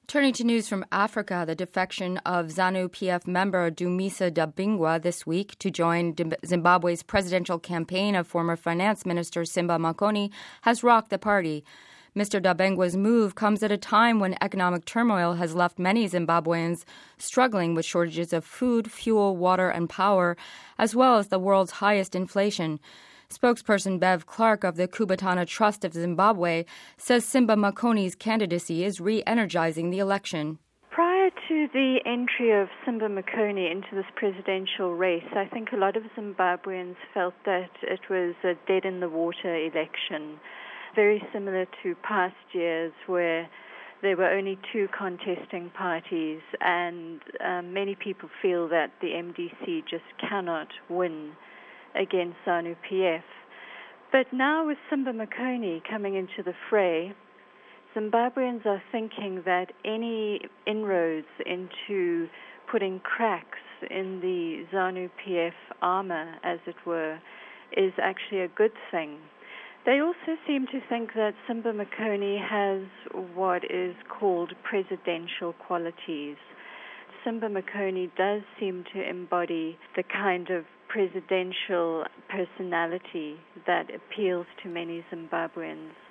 Turning to news from Africa, the defection of ZANU-PF member Dumisa Dabingwa this week to join Zimbabwe's presidential campaign of former finance minister Simba Makoni has rocked the party. Mr. Dabingwa's move comes at a time when economic turmoil has left many Zimbabweans struggling with shortages of food, fuel, water, and power, as well as the world's highest inflation. Spokesperson Bev Clark of the Kubatana Trust of Zimbabwe says Simba Makoni's candidacy is re-energizing the election. Prior to the entry of Simba Makoni into this presidential race, I think a lot of Zimbabweans felt that it was a dead-in-the-water election, very similar to past years where there were only two contesting parties, and many people feel that the MDC just cannot win against ZANU-PF. But now with Simba Makoni coming into the fray, Zimbabweans are thinking that any inroads into putting cracks in the ZANU-PF armor, as it were, is actually a good thing. They also seem to think that Simba Makoni has what is called presidential qualities. Simba Makoni does seem to embody the kind of presidential personality that appeals to many Zimbabweans.